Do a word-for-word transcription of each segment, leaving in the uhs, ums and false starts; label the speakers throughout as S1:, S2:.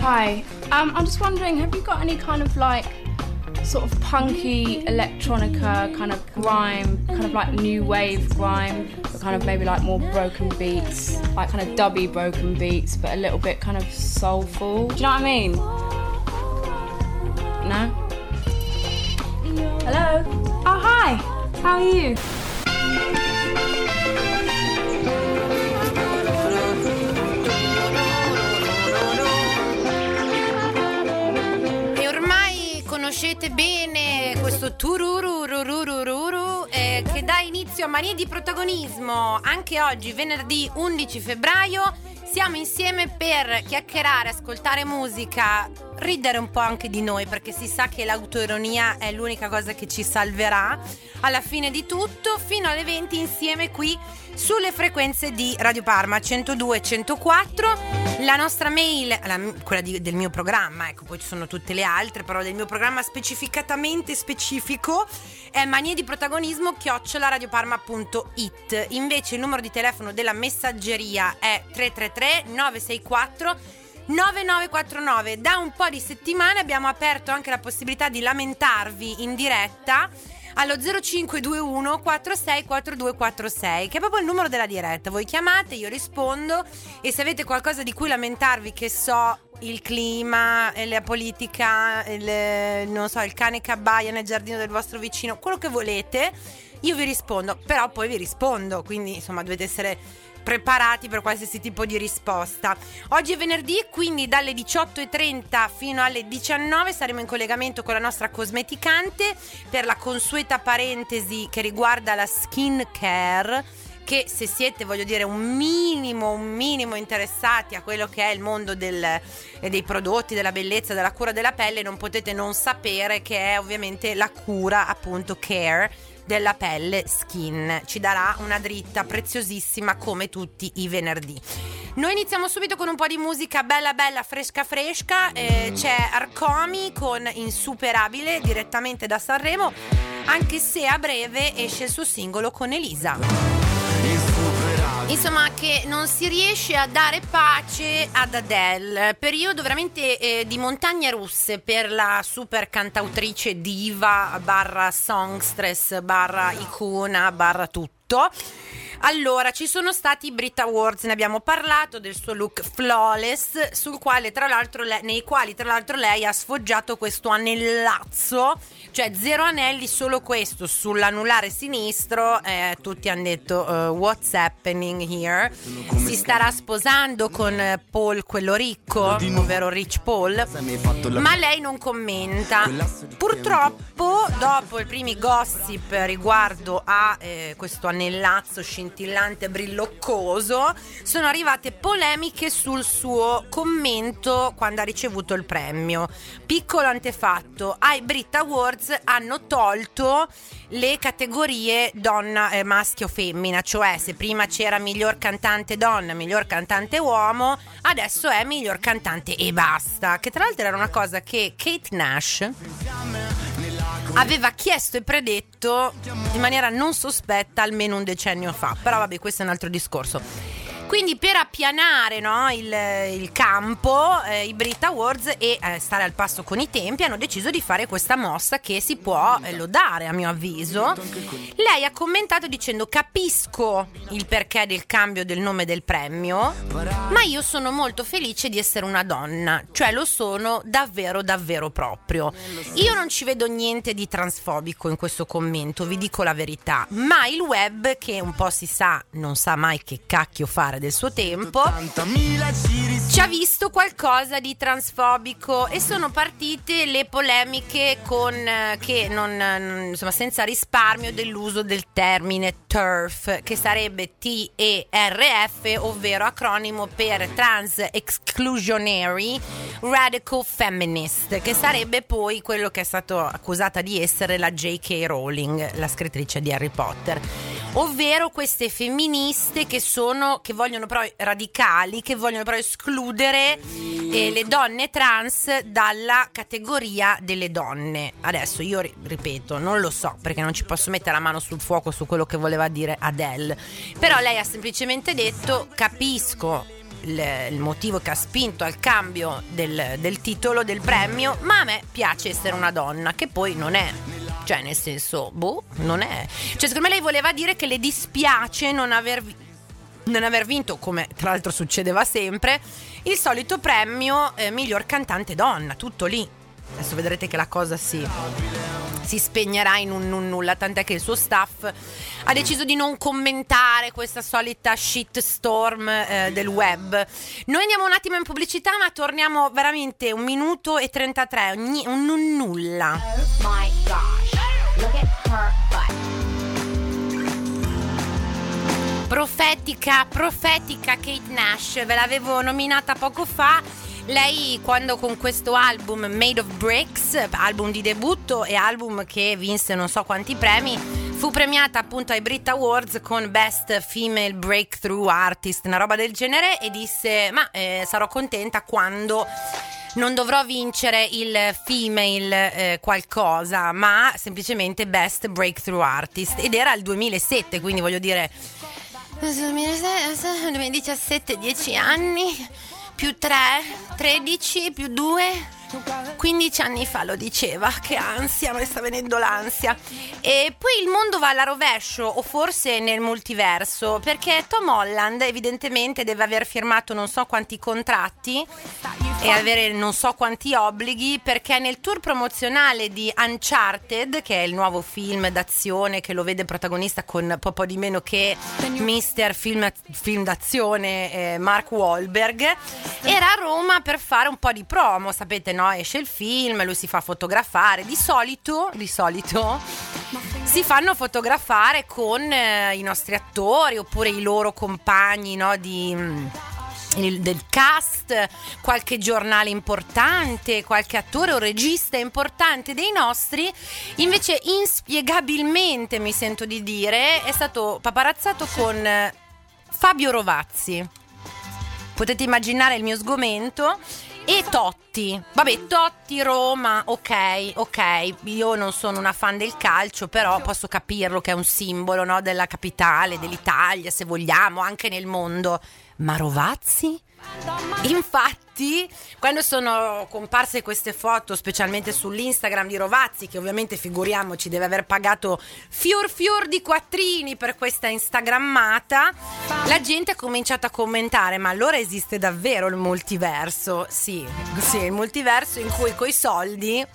S1: Hi, um, I'm just wondering, have you got any kind of like sort of punky electronica, kind of grime, kind of like new wave grime, but kind of maybe like more broken beats, like kind of dubby broken beats, but a little bit kind of soulful? Do you know what I mean? No? Hello? Oh, hi! How are you?
S2: Conoscete bene questo tururururururu eh, che dà inizio a Manie di protagonismo. Anche oggi, venerdì undici febbraio, siamo insieme per chiacchierare, ascoltare musica, ridere un po' anche di noi, perché si sa che l'autoironia è l'unica cosa che ci salverà alla fine di tutto, fino alle venti insieme qui sulle frequenze di Radio Parma centodue centoquattro. La nostra mail, la, quella di, del mio programma, ecco, poi ci sono tutte le altre, però del mio programma specificatamente specifico è manie di protagonismo chiocciola radioparma punto it. Invece il numero di telefono della messaggeria è tre tre tre nove sei quattro nove nove quattro nove. Da un po' di settimane abbiamo aperto anche la possibilità di lamentarvi in diretta allo zero cinque due uno quattro sei quattro due quattro sei, che è proprio il numero della diretta. Voi chiamate, io rispondo, e se avete qualcosa di cui lamentarvi, che so, il clima, la politica, il, non so, il cane che abbaia nel giardino del vostro vicino, quello che volete, io vi rispondo. Però poi vi rispondo, quindi insomma dovete essere preparati per qualsiasi tipo di risposta. Oggi è venerdì, quindi dalle diciotto e trenta fino alle diciannove saremo in collegamento con la nostra cosmeticante per la consueta parentesi che riguarda la skin care, che se siete, voglio dire, un minimo un minimo interessati a quello che è il mondo del, dei prodotti, della bellezza, della cura della pelle, non potete non sapere che è ovviamente la cura, appunto, care della pelle, skin. Ci darà una dritta preziosissima come tutti i venerdì. Noi iniziamo subito con un po' di musica bella bella, fresca fresca. eh, C'è Arcomi con Insuperabile direttamente da Sanremo, anche se a breve esce il suo singolo con Elisa. Insomma, che non si riesce a dare pace ad Adele. Periodo veramente eh, di montagne russe per la super cantautrice diva barra songstress barra icona barra tutto. Allora, ci sono stati i Brit Awards, ne abbiamo parlato, del suo look flawless, sul quale tra l'altro lei, nei quali tra l'altro lei ha sfoggiato questo anellazzo, cioè zero anelli, solo questo sull'anulare sinistro. Eh, tutti hanno detto uh, what's happening here? Si starà sposando con Paul, quello ricco, ovvero Rich Paul, ma lei non commenta. Purtroppo, dopo i primi gossip riguardo a eh, questo anellazzo scintillante, brilloccoso, sono arrivate polemiche sul suo commento quando ha ricevuto il premio. Piccolo antefatto: ai Brit Awards hanno tolto le categorie donna, eh, maschio, femmina, cioè se prima c'era miglior cantante donna, miglior cantante uomo, adesso è miglior cantante e basta, che tra l'altro era una cosa che Kate Nash aveva chiesto e predetto in maniera non sospetta almeno un decennio fa. Però vabbè, questo è un altro discorso. Quindi, per appianare, no, il, il campo, eh, i Brit Awards, e eh, stare al passo con i tempi, hanno deciso di fare questa mossa che si può eh, lodare, a mio avviso. Lei ha commentato dicendo: capisco il perché del cambio del nome del premio, ma io sono molto felice di essere una donna, cioè lo sono davvero davvero proprio. Io non ci vedo niente di transfobico in questo commento, vi dico la verità, ma il web, che un po' si sa, non sa mai che cacchio fare del suo tempo, ci ha visto qualcosa di transfobico, e sono partite le polemiche con eh, che non, non insomma senza risparmio dell'uso del termine TERF, che sarebbe T E R F, ovvero acronimo per Trans Exclusionary Radical Feminist, che sarebbe poi quello che è stato accusata di essere la J K Rowling, la scrittrice di Harry Potter, ovvero queste femministe che sono che vogliono però radicali, che vogliono però escludere eh, le donne trans dalla categoria delle donne. Adesso io ripeto, non lo so, perché non ci posso mettere la mano sul fuoco su quello che voleva dire Adele, però lei ha semplicemente detto: capisco il, il motivo che ha spinto al cambio del, del titolo del premio, ma a me piace essere una donna, che poi non è, cioè nel senso, boh, non è, cioè secondo me lei voleva dire che le dispiace non aver, non aver vinto, come tra l'altro succedeva sempre, il solito premio eh, miglior cantante donna, tutto lì. Adesso vedrete che la cosa si, si spegnerà in un, un nulla, tant'è che il suo staff ha deciso di non commentare questa solita shitstorm eh, del web. Noi andiamo un attimo in pubblicità, ma torniamo veramente un minuto e trentatré, un, un, un nulla.
S3: Oh my gosh, look at her butt.
S2: Profetica, profetica Kate Nash, ve l'avevo nominata poco fa. Lei, quando con questo album Made of Bricks, album di debutto e album che vinse non so quanti premi, fu premiata appunto ai Brit Awards con Best Female Breakthrough Artist, una roba del genere, e disse ma eh, sarò contenta quando non dovrò vincere il female eh, qualcosa, ma semplicemente Best Breakthrough Artist, ed era il duemilasette, quindi voglio dire duemiladiciassette, dieci anni più tre, tredici, più due, quindici anni fa lo diceva, che ansia, mi sta venendo l'ansia. E poi il mondo va alla rovescio, o forse nel multiverso, perché Tom Holland evidentemente deve aver firmato non so quanti contratti e avere non so quanti obblighi, perché nel tour promozionale di Uncharted, che è il nuovo film d'azione che lo vede protagonista con po' po' di meno che mister film, film d'azione eh, Mark Wahlberg, era a Roma per fare un po' di promo, sapete, no? Esce il film, lui si fa fotografare, di solito, di solito si fanno fotografare con eh, i nostri attori oppure i loro compagni, no? Di Il, del cast, qualche giornale importante, qualche attore o regista importante dei nostri. Invece inspiegabilmente, mi sento di dire, è stato paparazzato con Fabio Rovazzi. Potete immaginare il mio sgomento. E Totti, vabbè, Totti, Roma, ok, ok, io non sono una fan del calcio, però posso capirlo che è un simbolo, no, della capitale, dell'Italia, se vogliamo, anche nel mondo. Ma Rovazzi? Infatti, quando sono comparse queste foto, specialmente sull'Instagram di Rovazzi, che ovviamente, figuriamoci, deve aver pagato fior fior di quattrini per questa instagrammata, la gente ha cominciato a commentare: ma allora esiste davvero il multiverso? Sì, sì, il multiverso in cui coi soldi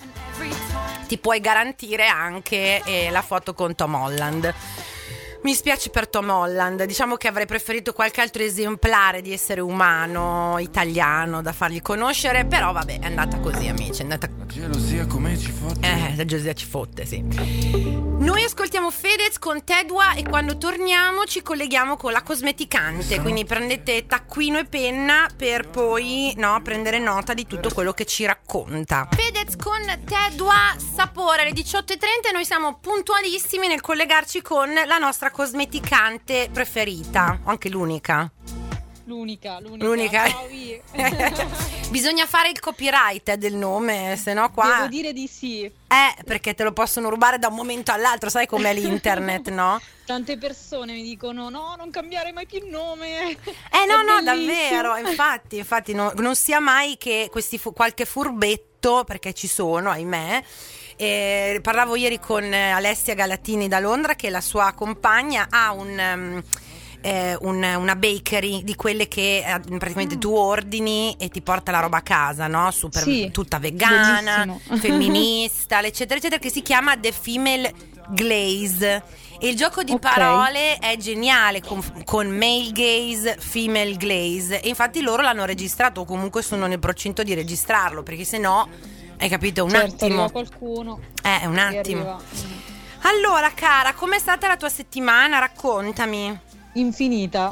S2: ti puoi garantire anche eh, la foto con Tom Holland. Mi spiace per Tom Holland, diciamo che avrei preferito qualche altro esemplare di essere umano italiano da fargli conoscere, però vabbè, è andata così, amici, è andata... La gelosia come ci fotte? Eh, la gelosia ci fotte, sì. Noi ascoltiamo Fedez con Tedua e quando torniamo ci colleghiamo con la cosmeticante, quindi prendete taccuino e penna per poi, no, prendere nota di tutto quello che ci racconta. Fedez con Tedua, sapore alle diciotto e trenta, e noi siamo puntualissimi nel collegarci con la nostra cosmeticante preferita, anche l'unica.
S4: L'unica, l'unica.
S2: L'unica.
S4: Oh, oui.
S2: Bisogna fare il copyright del nome, se no qua...
S4: Devo dire di sì.
S2: Eh, perché te lo possono rubare da un momento all'altro, sai com'è l'internet, no?
S4: Tante persone mi dicono no, non cambiare mai più il nome.
S2: Eh no,
S4: È
S2: no,
S4: bellissimo.
S2: davvero, infatti, infatti no, non sia mai che questi fu- qualche furbetto, perché ci sono, ahimè. Eh, parlavo ieri con Alessia Galatini da Londra, che la sua compagna ha un... Um, Eh, un, una bakery di quelle che eh, praticamente tu ordini e ti porta la roba a casa, no? Super,
S4: Sì,
S2: tutta vegana,
S4: bellissimo.
S2: femminista, eccetera eccetera, che si chiama The Female Glaze, e il gioco di
S4: Ok.
S2: parole è geniale con, con male gaze, female glaze, e infatti loro l'hanno registrato, o comunque sono nel procinto di registrarlo, perché se no, hai capito, un
S4: Certo,
S2: attimo
S4: arriva qualcuno.
S2: eh, un
S4: che
S2: attimo
S4: arriva.
S2: allora, cara, com'è stata la tua settimana? Raccontami.
S4: Infinita.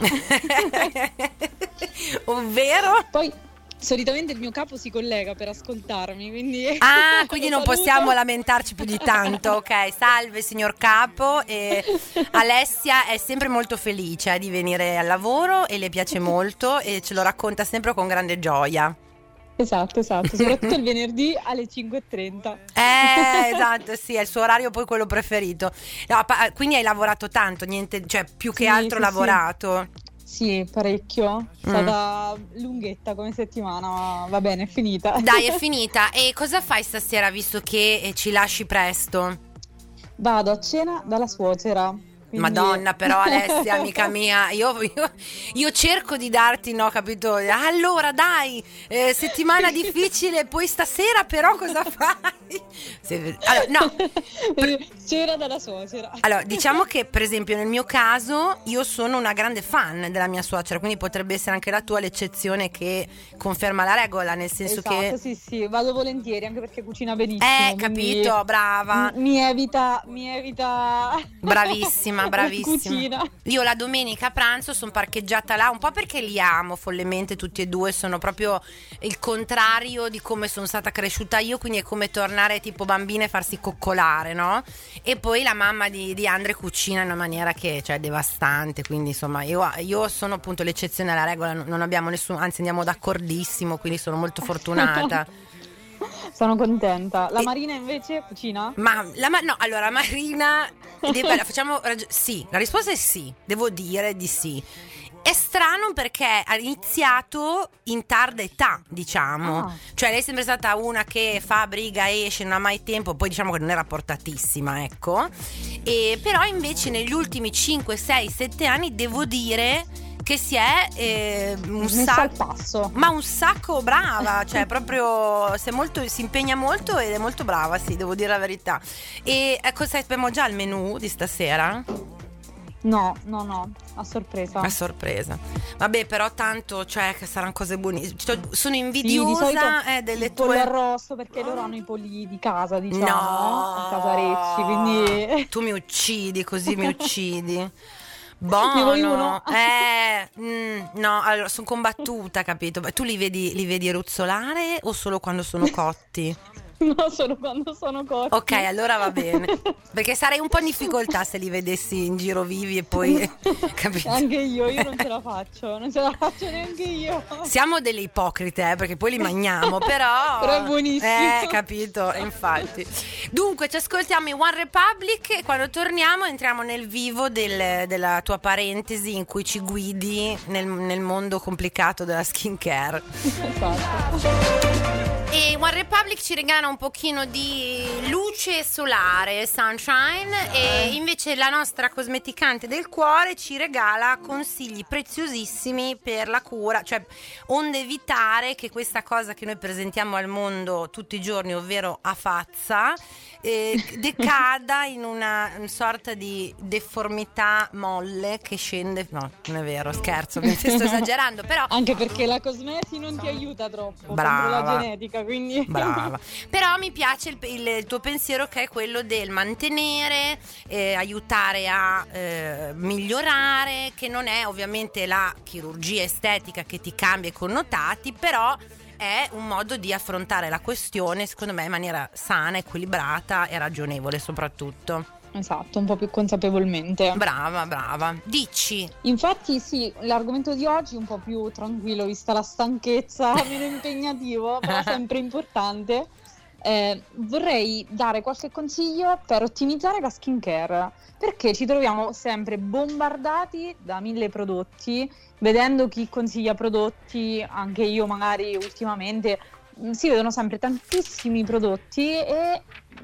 S2: Ovvero?
S4: Poi solitamente il mio capo si collega per ascoltarmi, quindi
S2: Ah, quindi
S4: lo
S2: non
S4: saluto.
S2: possiamo lamentarci più di tanto. Ok, salve signor capo. E Alessia è sempre molto felice eh, di venire al lavoro e le piace molto e ce lo racconta sempre con grande gioia.
S4: Esatto, esatto, soprattutto il venerdì alle cinque e trenta.
S2: Eh, esatto, sì, è il suo orario poi quello preferito. No, pa- quindi hai lavorato tanto, niente, cioè più che
S4: Sì,
S2: altro
S4: sì,
S2: lavorato.
S4: Sì, parecchio. È stata mm. lunghetta come settimana, ma va bene, è finita.
S2: Dai, è finita. E cosa fai stasera, visto che eh, ci lasci presto?
S4: Vado a cena dalla suocera. Quindi...
S2: Madonna, però Alessia, amica mia, io, io, io cerco di darti, no, capito? Allora dai, eh, settimana difficile, poi stasera però cosa fai? Se, allora, no. Per,
S4: C'era dalla suocera.
S2: Allora, diciamo che per esempio nel mio caso io sono una grande fan della mia suocera, quindi potrebbe essere anche la tua l'eccezione che conferma la regola, nel senso
S4: esatto,
S2: che...
S4: sì, sì, vado volentieri anche perché cucina benissimo.
S2: Eh, capito, brava.
S4: M- mi evita, mi evita...
S2: Bravissima. Bravissima.
S4: Cucina.
S2: Io la domenica a pranzo sono parcheggiata là, un po' perché li amo follemente tutti e due, sono proprio il contrario di come sono stata cresciuta io, quindi è come tornare tipo bambina e farsi coccolare, no? E poi la mamma di, di Andre cucina in una maniera che cioè, è devastante, quindi insomma io, io sono appunto l'eccezione alla regola, non abbiamo nessuno, anzi andiamo d'accordissimo, quindi sono molto fortunata.
S4: Sono contenta. La Marina invece cucina?
S2: Ma la ma- no, allora Marina deve, facciamo rag- sì, la risposta è sì, devo dire di sì. È strano perché ha iniziato in tarda età, diciamo.
S4: Ah.
S2: Cioè lei è sempre stata una che fa briga, esce, non ha mai tempo, poi diciamo che non era portatissima, ecco. E però invece negli ultimi cinque, sei, sette anni devo dire che si è eh, un sacco
S4: passo.
S2: Ma un sacco brava, cioè proprio si, è molto, si impegna molto ed è molto brava, sì, devo dire la verità. E ecco, sappiamo già il menù di stasera?
S4: No, no, no, a sorpresa.
S2: A sorpresa. Vabbè, però tanto, cioè, che saranno cose buonissime. Sono invidiosa
S4: sì, di solito
S2: eh, delle
S4: il
S2: tue...
S4: pollo arrosto, perché loro hanno i polli di casa, diciamo,
S2: no,
S4: a Casarecci, quindi...
S2: Tu mi uccidi, così mi uccidi.
S4: Ne vuoi
S2: Buono,
S4: uno?
S2: eh, mm, no, allora sono combattuta, capito? Tu li vedi, li vedi ruzzolare o solo quando sono cotti?
S4: No, solo quando sono cotti.
S2: Ok, allora va bene. Perché sarei un po' in difficoltà se li vedessi in giro vivi e poi capito?
S4: Anche io, io non ce la faccio, non ce la faccio neanche io.
S2: Siamo delle ipocrite, eh, perché poi li mangiamo, però
S4: Però è buonissimo.
S2: Eh, capito, infatti. Dunque, ci ascoltiamo i One Republic e quando torniamo entriamo nel vivo del, della tua parentesi in cui ci guidi nel, nel mondo complicato della skincare.
S4: Esatto.
S2: E One Republic ci regala un pochino di luce solare, sunshine, e invece la nostra cosmeticante del cuore ci regala consigli preziosissimi per la cura, cioè onde evitare che questa cosa che noi presentiamo al mondo tutti i giorni, ovvero a fazza, eh, decada in una sorta di deformità molle che scende. No, non è vero, scherzo, mi sto esagerando, però
S4: anche perché la cosmesi non ti aiuta troppo.
S2: Brava.
S4: Contro la genetica, quindi
S2: brava. Però mi piace il, il, il tuo pensiero, che è quello del mantenere, eh, aiutare a eh, migliorare, che non è ovviamente la chirurgia estetica che ti cambia i connotati, però è un modo di affrontare la questione, secondo me, in maniera sana, equilibrata e ragionevole soprattutto.
S4: Esatto, un po' più consapevolmente.
S2: Brava, brava. Dici.
S4: Infatti sì, l'argomento di oggi è un po' più tranquillo, vista la stanchezza, meno impegnativo, però sempre importante. Eh, vorrei dare qualche consiglio per ottimizzare la skincare, perché ci troviamo sempre bombardati da mille prodotti, vedendo chi consiglia prodotti, anche io magari ultimamente, si vedono sempre tantissimi prodotti e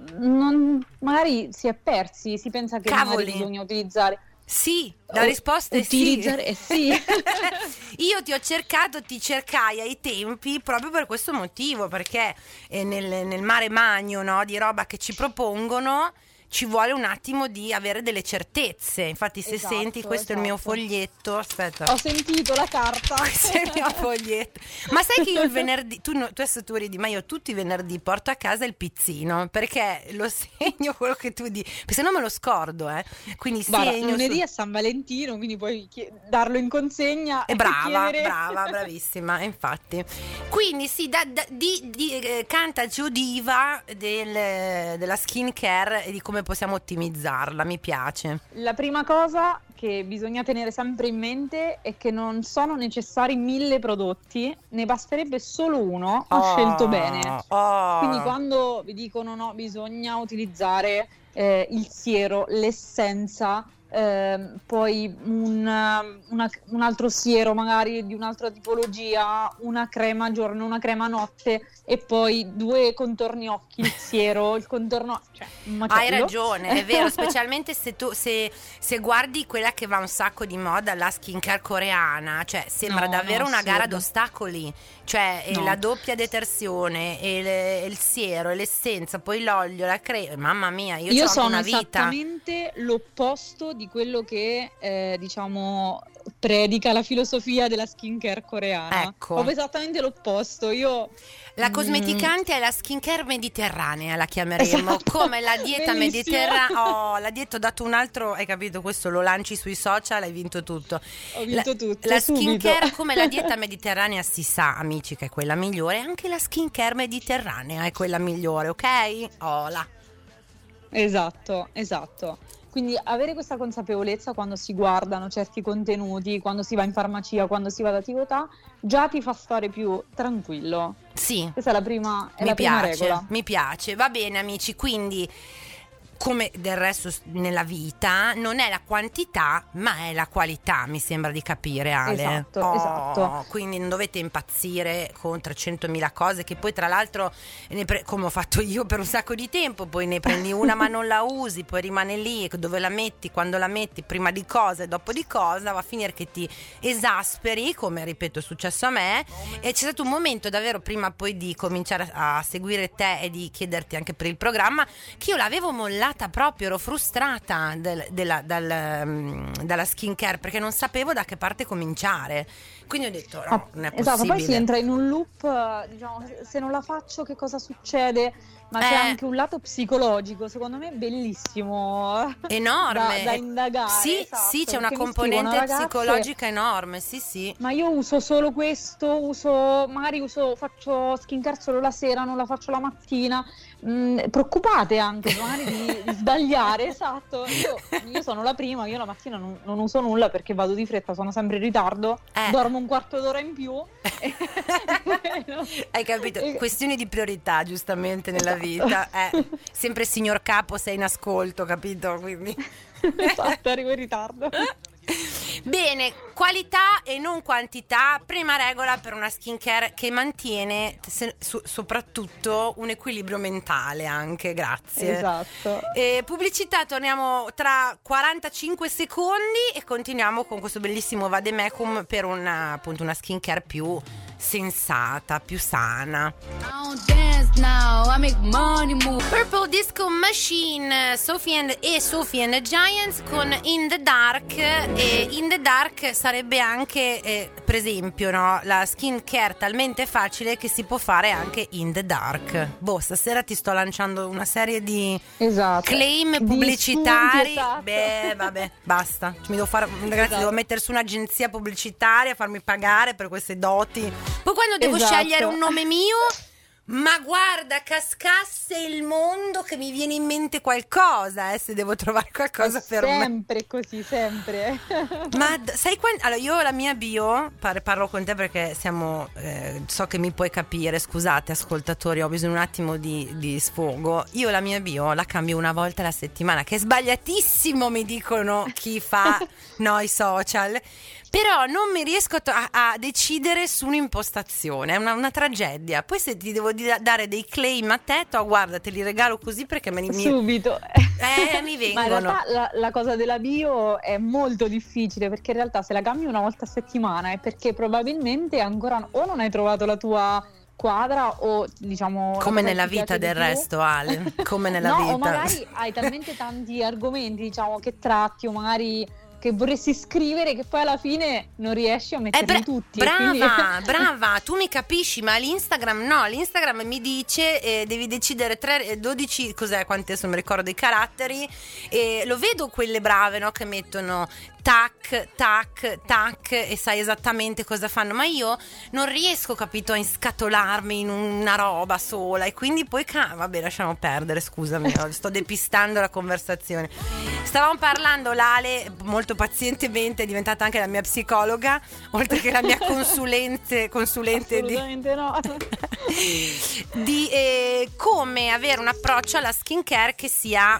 S4: non, magari si è persi, si pensa che
S2: Cavoli.
S4: magari bisogna utilizzare.
S2: Sì, la risposta è
S4: utilizzare,
S2: sì.
S4: Eh sì.
S2: Io ti ho cercato, ti cercai ai tempi proprio per questo motivo, perché eh, nel, nel mare magno, no, di roba che ci propongono ci vuole un attimo di avere delle certezze. Infatti se
S4: esatto,
S2: senti, questo
S4: esatto.
S2: è il mio foglietto, aspetta.
S4: Ho sentito la carta.
S2: Questo è il mio foglietto. Ma sai che io il venerdì, tu, no, tu adesso tu ridi, ma io tutti i venerdì porto a casa il pizzino, perché lo segno quello che tu dici, perché se no me lo scordo, eh. Quindi
S4: Guarda,
S2: segno
S4: lunedì
S2: su...
S4: è San Valentino, quindi puoi chie- darlo in consegna.
S2: E
S4: e
S2: brava,
S4: chiedere...
S2: brava, bravissima, infatti. Quindi sì, da, da, di, di, eh, cantaci o diva del, della skincare e di come possiamo ottimizzarla, mi piace.
S4: La prima cosa che bisogna tenere sempre in mente è che non sono necessari mille prodotti, ne basterebbe solo uno, ho
S2: Oh,
S4: scelto bene.
S2: oh.
S4: Quindi quando vi dicono no, bisogna utilizzare eh, il siero, l'essenza, ehm, poi un, una- un altro siero magari di un'altra tipologia, una crema giorno, una crema notte e poi due contorni occhi, il siero, il contorno, cioè un macello.
S2: Hai ragione, è vero, specialmente se tu se, se guardi quella che va un sacco di moda, la skincare coreana, cioè sembra
S4: No,
S2: davvero
S4: no,
S2: una gara
S4: assurdo.
S2: d'ostacoli, cioè e
S4: No.
S2: la doppia detersione e le- il siero e l'essenza, poi l'olio, la crema, mamma mia, io,
S4: Io
S2: c'ho
S4: sono
S2: una vita.
S4: esattamente l'opposto di quello che eh, diciamo predica la filosofia della skincare coreana.
S2: Ecco.
S4: Proprio esattamente l'opposto. Io
S2: La
S4: mm,
S2: cosmeticante è la skincare mediterranea, la chiameremo,
S4: Esatto.
S2: come la dieta
S4: Bellissimo.
S2: mediterranea. Oh, la dieta ho dato un altro, hai capito? Questo lo lanci sui social, hai vinto tutto.
S4: ho vinto
S2: la,
S4: tutto.
S2: La
S4: subito.
S2: skincare come la dieta mediterranea si sa, amici, che è quella migliore. Anche la skincare mediterranea è quella migliore, ok? Oh, là.
S4: Esatto, esatto. Quindi avere questa consapevolezza quando si guardano certi contenuti, quando si va in farmacia, quando si va da Tivotà, già ti fa stare più tranquillo.
S2: Sì.
S4: Questa è la prima, è
S2: Mi
S4: la prima
S2: piace,
S4: regola.
S2: mi piace. Va bene, amici, quindi come del resto s- nella vita non è la quantità ma è la qualità, mi sembra di capire, Ale.
S4: Esatto,
S2: Oh,
S4: esatto.
S2: quindi non dovete impazzire con trecentomila cose che poi tra l'altro ne pre- come ho fatto io per un sacco di tempo, poi ne prendi una ma non la usi, poi rimane lì, e dove la metti, quando la metti, prima di cosa e dopo di cosa, va a finire che ti esasperi, come ripeto è successo a me, e c'è stato un momento davvero prima poi di cominciare a, a seguire te e di chiederti anche per il programma che io l'avevo mollata proprio, ero frustrata del- della, dal, um, dalla skincare perché non sapevo da che parte cominciare, quindi ho detto no,
S4: Ah,
S2: non è
S4: esatto,
S2: possibile.
S4: poi si entra in un loop, eh, diciamo, se- se non la faccio che cosa succede? Ma c'è
S2: Eh.
S4: anche un lato psicologico, secondo me bellissimo,
S2: Enorme.
S4: da, da indagare.
S2: Sì,
S4: esatto,
S2: sì, c'è una
S4: perché mi
S2: componente
S4: scrivono, "Ragazze,
S2: psicologica enorme, sì, sì.
S4: ma io uso solo questo, uso, magari uso, faccio skincare solo la sera, non la faccio la mattina. Mm, preoccupate anche magari di, di sbagliare, esatto. Io, io sono la prima, io la mattina non, non uso nulla perché vado di fretta, sono sempre in ritardo,
S2: Eh.
S4: dormo un quarto d'ora in più. e-
S2: Hai capito?
S4: e-
S2: Questioni di priorità, giustamente, nella
S4: Esatto.
S2: vita. Eh. Sempre signor capo, sei in ascolto, capito? Quindi.
S4: Esatto, arrivo in ritardo.
S2: Bene, qualità e non quantità, prima regola per una skincare che mantiene se- so- soprattutto un equilibrio mentale anche, grazie.
S4: Esatto.
S2: E pubblicità, torniamo tra quarantacinque secondi e continuiamo con questo bellissimo vademecum per una, appunto, una skincare più sensata, più sana. Purple Disco Machine, Sophie and, e Sophie and the Giants con In the Dark. E In the Dark sarebbe anche, eh, per esempio, no, la skincare talmente facile che si può fare anche in the dark. Boh, stasera ti sto lanciando una serie di
S4: Esatto.
S2: claim
S4: Di
S2: pubblicitari.
S4: spunti, esatto.
S2: Beh, vabbè, basta. Mi devo fare, ragazzi,
S4: Esatto.
S2: devo mettere su un'agenzia pubblicitaria, farmi pagare per queste doti. Poi quando devo
S4: Esatto.
S2: scegliere un nome mio, ma guarda, cascasse il mondo che mi viene in mente qualcosa, eh, se devo trovare qualcosa per me.
S4: Sempre così, sempre.
S2: Ma d- sai quando... Allora, io la mia bio, par- parlo con te perché siamo... eh, so che mi puoi capire, scusate ascoltatori, ho bisogno un attimo di, di sfogo. Io la mia bio la cambio una volta alla settimana, che è sbagliatissimo, mi dicono chi fa no, i social. Però non mi riesco a, a decidere su un'impostazione, è una, una tragedia. Poi se ti devo di- dare dei claim a te, to, guarda, te li regalo così perché me li... mi-
S4: Subito.
S2: Eh, mi
S4: Ma in
S2: vengono.
S4: realtà la, la cosa della bio è molto difficile perché in realtà se la cambi una volta a settimana è perché probabilmente ancora o non hai trovato la tua quadra o diciamo la
S2: Come
S4: cosa che
S2: nella
S4: ti
S2: vita
S4: piace di
S2: del
S4: più.
S2: resto, Ale, come nella
S4: no,
S2: vita.
S4: o magari hai talmente tanti argomenti diciamo che tratti o magari che vorresti scrivere che poi alla fine non riesci a
S2: Eh,
S4: metterli
S2: bra-
S4: tutti e
S2: brava,
S4: quindi-
S2: brava, tu mi capisci, ma l'Instagram no, l'Instagram mi dice eh, devi decidere tre, eh, dodici, cos'è, quanti adesso non mi ricordo i caratteri, e lo vedo quelle brave, no, che mettono tac, tac, tac e sai esattamente cosa fanno, ma io non riesco, capito, a inscatolarmi in una roba sola e quindi poi, ca- vabbè, lasciamo perdere, scusami, no, sto depistando la conversazione. Stavamo parlando, Lale molto pazientemente è diventata anche la mia psicologa, oltre che la mia consulente, consulente di,
S4: assolutamente no.
S2: di eh, come avere un approccio alla skincare che sia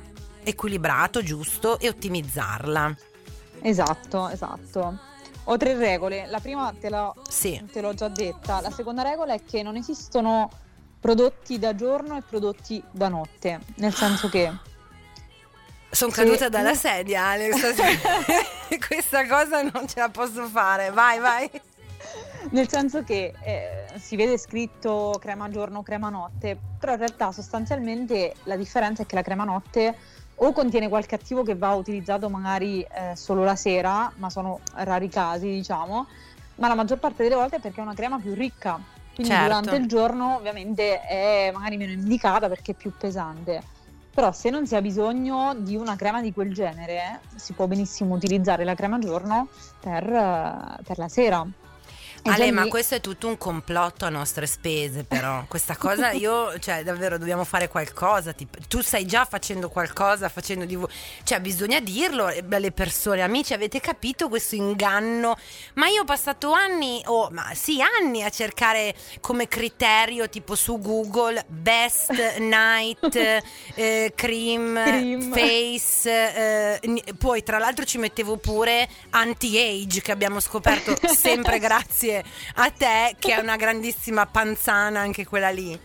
S2: equilibrato, giusto, e ottimizzarla.
S4: Esatto, esatto. Ho tre regole. La prima te, la,
S2: Sì.
S4: te l'ho già detta. La seconda regola è che non esistono prodotti da giorno e prodotti da notte. Nel senso che
S2: Sono
S4: Se-
S2: caduta dalla sedia, Alex. Questa cosa non ce la posso fare. Vai, vai.
S4: Nel senso che eh, si vede scritto crema giorno, crema notte, però in realtà sostanzialmente la differenza è che la crema notte o contiene qualche attivo che va utilizzato magari eh, solo la sera, ma sono rari casi, diciamo, ma la maggior parte delle volte è perché è una crema più ricca, quindi
S2: Certo.
S4: durante il giorno ovviamente è magari meno indicata perché è più pesante. Però se non si ha bisogno di una crema di quel genere, si può benissimo utilizzare la crema giorno per, eh, per la sera. E
S2: Ale,
S4: già
S2: ma
S4: lì-
S2: questo è tutto un complotto a nostre spese, però. Questa cosa io, cioè, davvero dobbiamo fare qualcosa. Tipo, tu stai già facendo qualcosa, facendo di... Cioè, bisogna dirlo alle persone. Amici, avete capito questo inganno? Ma io ho passato anni, oh, ma sì, anni a cercare come criterio, tipo su Google, best night eh, cream,
S4: Cream.
S2: face. eh, n- poi, tra l'altro, ci mettevo pure anti-age, che abbiamo scoperto sempre grazie a te, che è una grandissima panzana anche quella lì.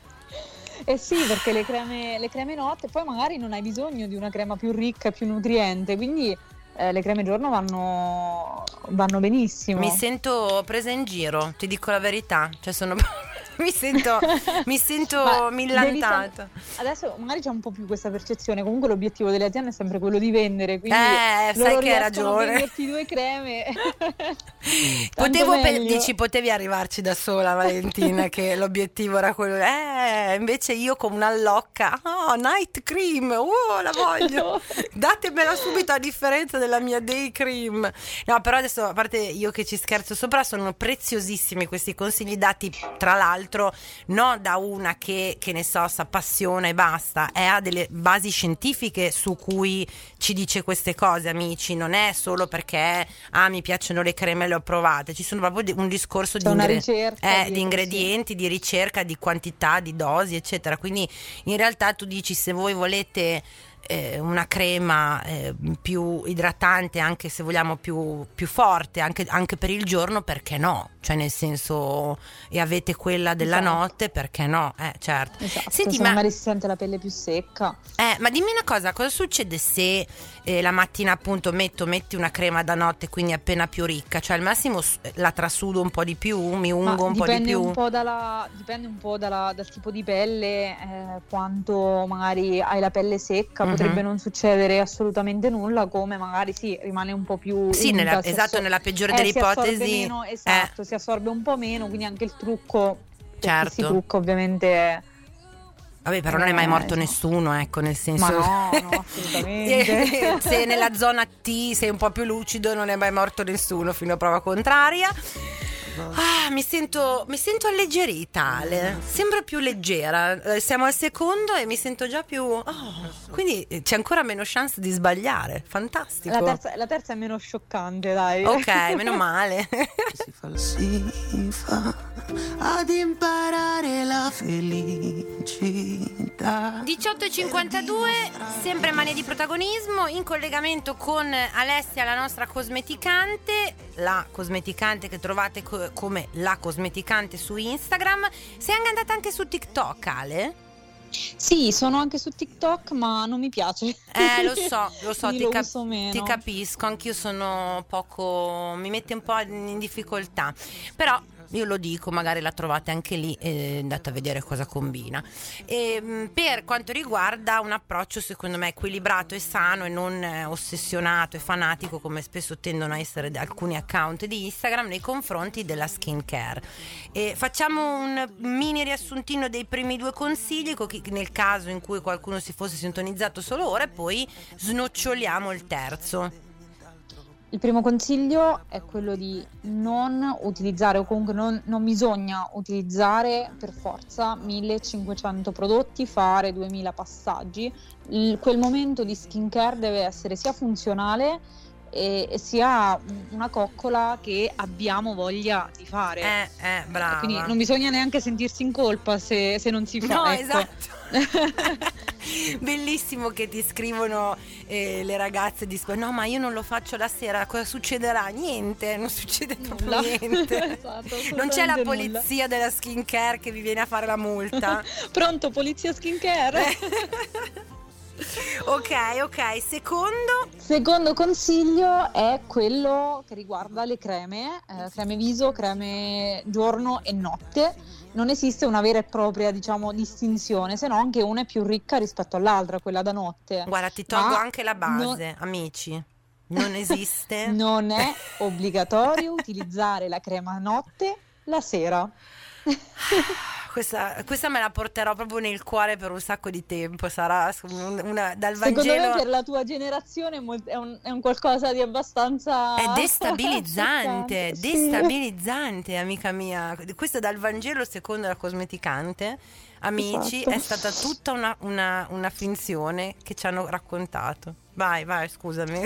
S4: Eh sì, perché le creme, le creme notte, poi magari non hai bisogno di una crema più ricca, più nutriente, quindi eh, le creme giorno vanno, vanno benissimo.
S2: Mi sento presa in giro, ti dico la verità, cioè sono mi sento mi sento
S4: Ma
S2: millantata.
S4: devi sem- Adesso magari c'è un po' più questa percezione, comunque l'obiettivo delle aziende è sempre quello di vendere, quindi
S2: Eh,
S4: loro
S2: sai che hai
S4: riescono a
S2: ragione.
S4: venderti due creme. Tanto
S2: Potevo pe-
S4: meglio.
S2: dici potevi arrivarci da sola, Valentina, che l'obiettivo era quello. Eh, invece io come una locca, oh, night cream, oh, la voglio. Datemela subito a differenza della mia day cream. No, però adesso, a parte io che ci scherzo sopra, sono preziosissimi questi consigli dati, tra l'altro, non da una che, che ne so, si appassiona e basta, è ha delle basi scientifiche su cui ci dice queste cose, amici. Non è solo perché ah, mi piacciono le creme e le ho provate, ci sono proprio di- un discorso
S4: C'è
S2: di,
S4: una
S2: ingre-
S4: ricerca
S2: eh,
S4: dietro,
S2: di ingredienti, di ricerca, di quantità, di dosi, eccetera. Quindi in realtà tu dici, se voi volete eh, una crema eh, più idratante, anche se vogliamo più, più forte, anche, anche per il giorno, perché no? Cioè, nel senso, e avete quella della
S4: Esatto.
S2: notte, perché no? Eh, certo.
S4: Esatto,
S2: Senti,
S4: se
S2: ma,
S4: magari si sente la pelle più secca.
S2: eh, ma dimmi una cosa, cosa succede se eh, la mattina appunto metto, metti una crema da notte, quindi appena più ricca? Cioè al massimo s- la trasudo un po' di più, mi
S4: Ma
S2: ungo un po' di
S4: dipende
S2: più?
S4: un po' dalla, dipende un po' dalla- dal tipo di pelle, eh, quanto magari hai la pelle secca,
S2: Mhm.
S4: potrebbe non succedere assolutamente nulla, come magari sì, rimane un po' più
S2: Sì,
S4: unta,
S2: nella-
S4: si
S2: esatto,
S4: assor-
S2: nella peggiore
S4: eh,
S2: delle
S4: si assorbe
S2: ipotesi.
S4: meno, esatto, si assorbe un po' meno, quindi anche il trucco, per chi
S2: Certo.
S4: si trucca ovviamente,
S2: Vabbè, però non è mai
S4: Eh,
S2: morto
S4: no.
S2: nessuno, ecco, nel senso.
S4: ma no, no, assolutamente.
S2: Se nella zona T sei un po' più lucido, non è mai morto nessuno fino a prova contraria. Ah, mi sento, mi sento alleggerita, Ale. Sembra più leggera. Eh, Siamo al secondo e mi sento già più. Oh, quindi eh, c'è ancora meno chance di sbagliare. Fantastico.
S4: La terza, la terza è meno scioccante, dai.
S2: Ok, meno male.
S5: si falsifa ad imparare la felicità.
S2: diciotto e cinquantadue, sempre Manie di Protagonismo, in collegamento con Alessia, la nostra cosmeticante, la cosmeticante che trovate co- come la cosmeticante su Instagram. Sei anche andata anche su TikTok, Ale?
S4: Sì, sono anche su TikTok, ma non mi piace.
S2: Eh, lo so, lo so,
S4: Quindi
S2: ti,
S4: lo
S2: cap-
S4: uso meno.
S2: ti capisco, anch'io sono poco, mi mette un po' in in difficoltà, però io lo dico, magari la trovate anche lì e andate a vedere cosa combina. E, mh, per quanto riguarda un approccio secondo me equilibrato e sano e non eh, ossessionato e fanatico come spesso tendono a essere da alcuni account di Instagram nei confronti della skincare. E facciamo un mini riassuntino dei primi due consigli co- nel caso in cui qualcuno si fosse sintonizzato solo ora, e poi snoccioliamo il terzo.
S4: Il primo consiglio è quello di non utilizzare, o comunque non, non bisogna utilizzare per forza millecinquecento prodotti, fare duemila passaggi. Il- quel momento di skincare deve essere sia funzionale e, e sia una coccola che abbiamo voglia di fare.
S2: Eh, eh, brava.
S4: Quindi non bisogna neanche sentirsi in colpa se, se non si fa.
S2: No,
S4: ecco.
S2: esatto. Bellissimo che ti scrivono eh, le ragazze di scuola. No, ma io non lo faccio la sera, cosa succederà? Niente, non succede proprio
S4: Nulla.
S2: niente.
S4: Esatto,
S2: Non c'è la
S4: assolutamente
S2: polizia della skincare che vi viene a fare la multa.
S4: Pronto, polizia skincare?
S2: Ok, ok, secondo.
S4: Secondo consiglio è quello che riguarda le creme, eh, creme viso, creme giorno e notte. Non esiste una vera e propria, diciamo, distinzione, se no anche una è più ricca rispetto all'altra, quella da notte.
S2: Guarda, ti tolgo
S4: Ma
S2: anche la base,
S4: non-
S2: amici. Non esiste.
S4: Non è obbligatorio utilizzare la crema notte la sera.
S2: Questa, questa me la porterò proprio nel cuore per un sacco di tempo. Sarà un- una, dal
S4: Secondo
S2: Vangelo.
S4: me per la tua generazione è, mol- è un, è un qualcosa di abbastanza...
S2: È destabilizzante,
S4: Sì.
S2: destabilizzante, amica mia. Questo dal Vangelo secondo la cosmeticante. Amici,
S4: Esatto.
S2: è stata tutta una, una, una finzione che ci hanno raccontato. Vai, vai, scusami.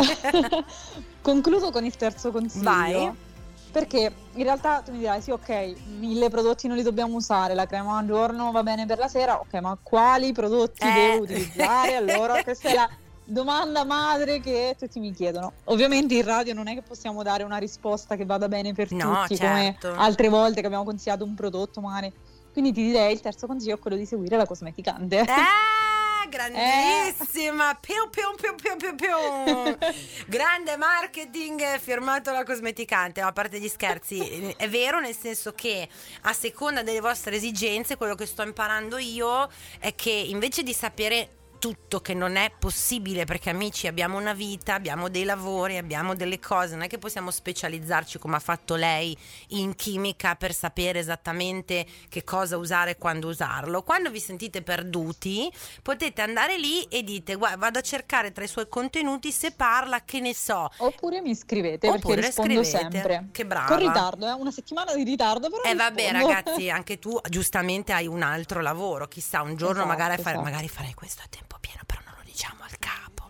S4: Concludo con il terzo consiglio.
S2: Vai.
S4: Perché in realtà tu mi dirai, sì, ok, mille prodotti non li dobbiamo usare, la crema al giorno va bene per la sera, ok, ma quali prodotti
S2: Eh.
S4: devo utilizzare? Allora, questa è la domanda madre che tutti mi chiedono. Ovviamente in radio non è che possiamo dare una risposta che vada bene per
S2: No,
S4: tutti,
S2: certo.
S4: come altre volte che abbiamo consigliato un prodotto magari. Quindi ti direi, il terzo consiglio è quello di seguire la cosmeticante.
S2: Eh, grandissima! Piu, piu, più, più, più, più. Grande marketing firmato la cosmeticante. A parte gli scherzi, è vero, nel senso che a seconda delle vostre esigenze, quello che sto imparando io è che invece di sapere tutto, che non è possibile, perché amici abbiamo una vita, abbiamo dei lavori, abbiamo delle cose, non è che possiamo specializzarci come ha fatto lei in chimica per sapere esattamente che cosa usare e quando usarlo. Quando vi sentite perduti potete andare lì e dite guarda, vado a cercare tra i suoi contenuti se parla, che ne so.
S4: Oppure mi scrivete
S2: Oppure
S4: perché rispondo
S2: scrivete.
S4: sempre.
S2: Che brava.
S4: Con ritardo, eh? Una settimana di ritardo, però
S2: Eh vabbè
S4: rispondo.
S2: ragazzi, anche tu giustamente hai un altro lavoro, chissà un giorno
S4: Esatto,
S2: magari, fare,
S4: esatto.
S2: magari farei questo a tempo pieno, però non lo diciamo al capo.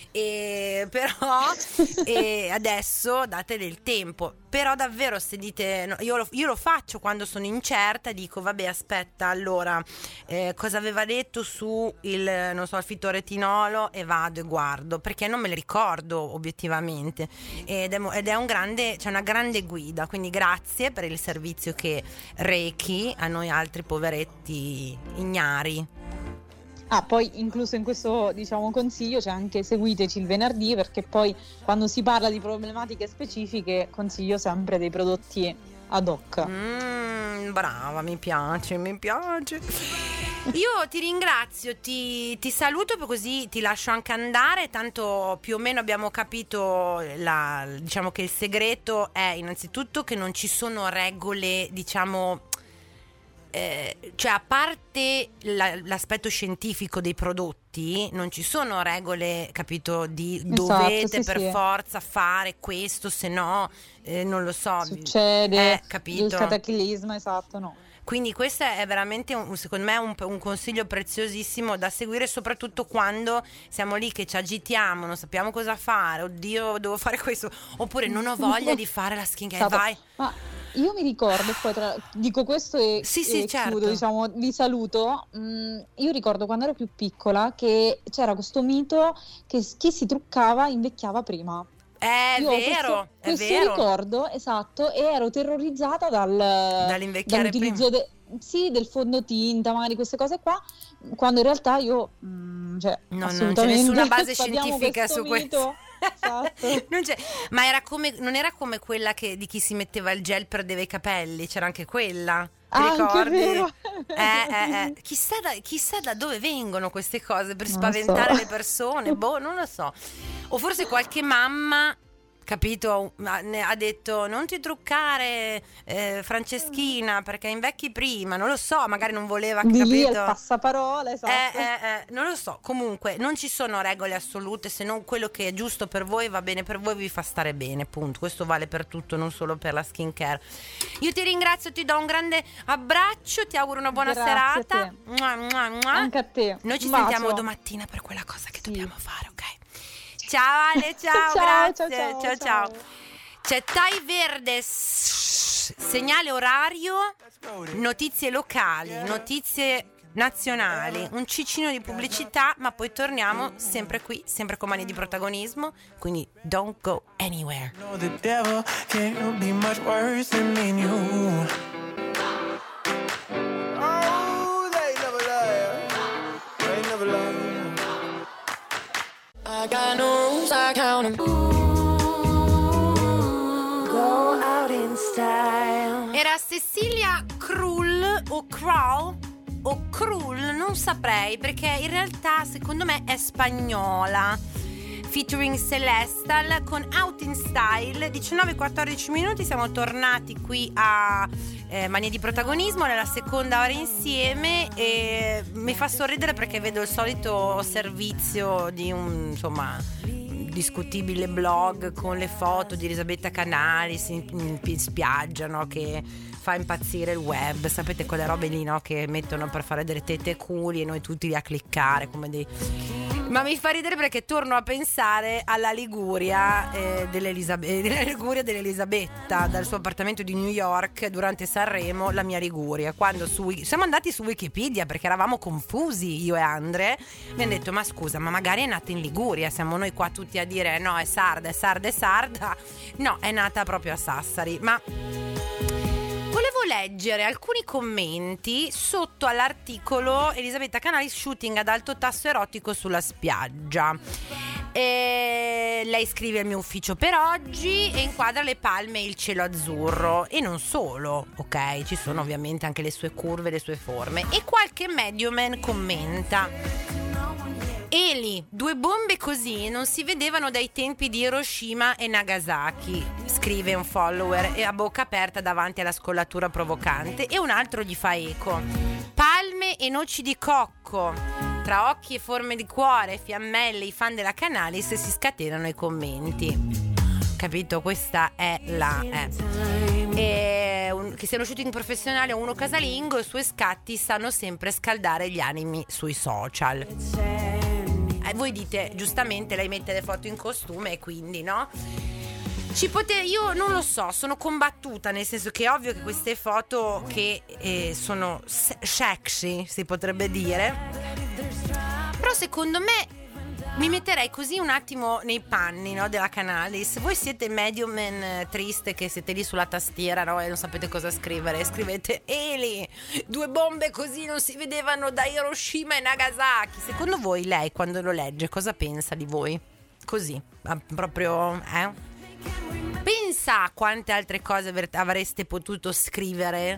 S2: E però e adesso date del tempo. Però davvero se dite no, io, lo, io lo faccio quando sono incerta, dico vabbè aspetta, allora eh, cosa aveva detto su il non so il fitoretinolo, e vado e guardo perché non me le ricordo obiettivamente, ed è, ed è un grande, c'è una grande guida, quindi grazie per il servizio che rechi a noi altri poveretti ignari.
S4: Ah, poi incluso in questo, diciamo, consiglio c'è anche seguiteci il venerdì, perché poi quando si parla di problematiche specifiche consiglio sempre dei prodotti ad hoc.
S2: Mm, brava, mi piace, mi piace. Io ti ringrazio, ti, ti saluto, così ti lascio anche andare, tanto più o meno abbiamo capito, la, diciamo che il segreto è innanzitutto che non ci sono regole, diciamo... Eh, cioè a parte la, l'aspetto scientifico dei prodotti non ci sono regole, capito, di dovete
S4: sì,
S2: per
S4: sì.
S2: forza fare questo, se no eh, non lo so,
S4: Succede
S2: eh, capito?
S4: il cataclisma, esatto, no.
S2: Quindi questo è veramente un, secondo me un, un consiglio preziosissimo da seguire, soprattutto quando siamo lì che ci agitiamo, non sappiamo cosa fare, oddio devo fare questo, oppure non ho voglia di fare la skincare,
S4: Esatto.
S2: vai.
S4: Ma io mi ricordo, poi tra, dico questo e,
S2: Sì, sì,
S4: e
S2: certo.
S4: chiudo, diciamo, vi saluto. Mm, io ricordo quando ero più piccola che c'era questo mito che chi si truccava invecchiava prima.
S2: È
S4: Io ho
S2: vero,
S4: questo,
S2: è
S4: questo
S2: vero.
S4: ricordo, esatto, e ero terrorizzata dal,
S2: Dall'invecchiare
S4: dall'utilizzo de- sì, del fondotinta, magari queste cose qua, quando in realtà io, mm, cioè,
S2: No, non c'è
S4: assolutamente
S2: nessuna base
S4: sfatiamo
S2: scientifica
S4: questo
S2: su questo.
S4: mito. Esatto.
S2: Non c'è, ma era come, non era come quella che, di chi si metteva il gel perdeva i capelli, c'era anche quella. Ti
S4: Ah, anche
S2: ricordi?
S4: vero.
S2: Eh, eh, eh. Chissà, da, chissà da dove vengono queste cose per
S4: Non
S2: spaventare
S4: so.
S2: le persone, boh, non lo so. O forse qualche mamma, capito, ha detto non ti truccare eh, Franceschina perché invecchi prima, non lo so, magari non voleva,
S4: Di
S2: capito?
S4: lì è il passaparola, esatto.
S2: Eh, eh, eh, non lo so, comunque non ci sono regole assolute, se non quello che è giusto per voi va bene per voi, vi fa stare bene, punto. Questo vale per tutto, non solo per la skincare. Io ti ringrazio, ti do un grande abbraccio, ti auguro una buona
S4: Grazie a
S2: serata.
S4: te.
S2: Mua, mua, mua.
S4: Anche a te.
S2: Noi ci
S4: Un bacio.
S2: sentiamo domattina per quella cosa che
S4: Sì.
S2: dobbiamo fare, ok? Ciao Ale, ciao,
S4: Ciao,
S2: grazie.
S4: ciao, ciao,
S2: ciao,
S4: ciao.
S2: C'è Tai Verde, segnale orario, notizie locali, notizie nazionali, un cicino di pubblicità, ma poi torniamo sempre qui, sempre con Mani di Protagonismo, quindi don't go anywhere.
S5: know the devil can't be much worse than me and you. Oh, they never lie. They never lie. I got no rules, I count them. Go out in style.
S2: Era Cecilia Krull o Krull o Krull, non saprei, perché in realtà secondo me è spagnola. Featuring Celestal con Out in Style. Diciannove e quattordici minuti, siamo tornati qui a eh, Mania di Protagonismo nella seconda ora insieme, e mi fa sorridere perché vedo il solito servizio di un, insomma, discutibile blog con le foto di Elisabetta Canalis in, in spiaggia, no? Che fa impazzire il web, sapete quelle robe lì, no? Che mettono per fare delle tette e culi e noi tutti lì a cliccare come dei... Ma mi fa ridere perché torno a pensare alla Liguria, eh, dell'Elisabe- della Liguria dell'Elisabetta, dal suo appartamento di New York durante Sanremo, la mia Liguria. Quando su, siamo andati su Wikipedia perché eravamo confusi io e Andre, mi hanno detto ma scusa, ma magari è nata in Liguria, siamo noi qua tutti a dire no, è sarda, è sarda, è sarda. No, è nata proprio a Sassari. Ma volevo leggere alcuni commenti sotto all'articolo Elisabetta Canalis shooting ad alto tasso erotico sulla spiaggia. E lei scrive: il mio ufficio per oggi, e inquadra le palme e il cielo azzurro. E non solo, ok, ci sono ovviamente anche le sue curve, le sue forme. E qualche medioman commenta: Eli, due bombe così non si vedevano dai tempi di Hiroshima e Nagasaki, scrive un follower, e a bocca aperta davanti alla scollatura provocante. E un altro gli fa eco: palme e noci di cocco, tra occhi e forme di cuore, fiammelle, i fan della Canalis si scatenano i commenti. Capito? Questa è la eh. E un, che sia uno shooting professionale o uno casalingo, i suoi scatti sanno sempre scaldare gli animi sui social. Eh, voi dite giustamente, lei mette le foto in costume e quindi no? Ci pote- io non lo so, sono combattuta, nel senso che è ovvio che queste foto che eh, sono se- sexy, si potrebbe dire, però secondo me mi metterei così un attimo nei panni, no, della Canalis. Voi siete medium man triste che siete lì sulla tastiera, no, e non sapete cosa scrivere. Scrivete: Eli, due bombe così non si vedevano da Hiroshima e Nagasaki. Secondo voi lei quando lo legge cosa pensa di voi? Così, proprio, eh? Pensa a quante altre cose avreste potuto scrivere,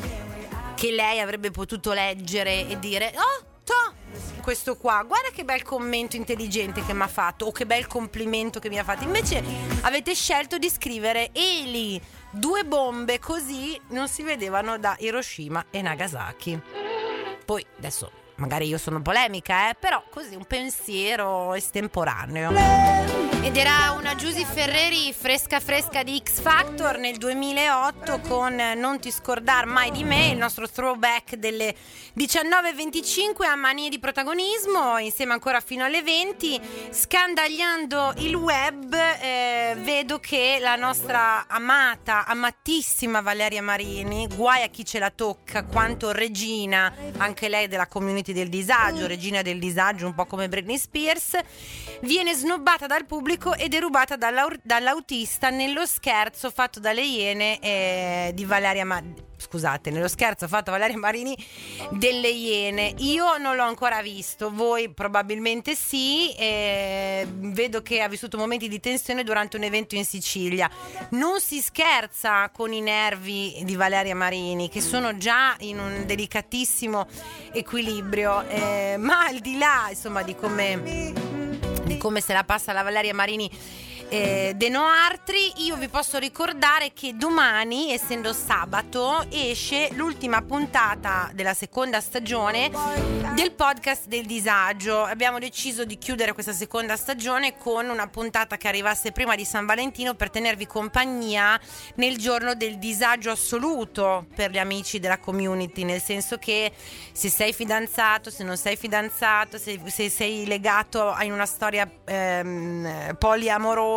S2: che lei avrebbe potuto leggere e dire: oh, to, questo qua, guarda che bel commento intelligente che mi ha fatto, o che bel complimento che mi ha fatto. Invece avete scelto di scrivere: Eli, due bombe così non si vedevano da Hiroshima e Nagasaki. Poi adesso magari io sono polemica, eh, però così un pensiero estemporaneo. Ed era una Giusy Ferreri fresca fresca di X Factor nel duemilaotto con Non ti scordar mai di me, il nostro throwback delle diciannove e venticinque a Manie di Protagonismo, insieme ancora fino alle venti. Scandagliando il web, eh, vedo che la nostra amata, amatissima Valeria Marini, guai a chi ce la tocca, quanto regina, anche lei della community del disagio, regina del disagio un po' come Britney Spears, viene snobbata dal pubblico e derubata dall'au- dall'autista nello scherzo fatto dalle Iene eh, di Valeria Marini. Scusate, nello scherzo fatto a Valeria Marini delle Iene. Io non l'ho ancora visto, voi probabilmente sì. Eh, vedo che ha vissuto momenti di tensione durante un evento in Sicilia. Non si scherza con i nervi di Valeria Marini, che sono già in un delicatissimo equilibrio, eh, ma al di là, insomma, di come, di come se la passa la Valeria Marini Eh, De Noartri, io vi posso ricordare che domani, essendo sabato, esce l'ultima puntata della seconda stagione del podcast del disagio. Abbiamo deciso di chiudere questa seconda stagione con una puntata che arrivasse prima di San Valentino per tenervi compagnia nel giorno del disagio assoluto per gli amici della community, nel senso che se sei fidanzato, se non sei fidanzato, se, se sei legato in una storia ehm, poliamorosa,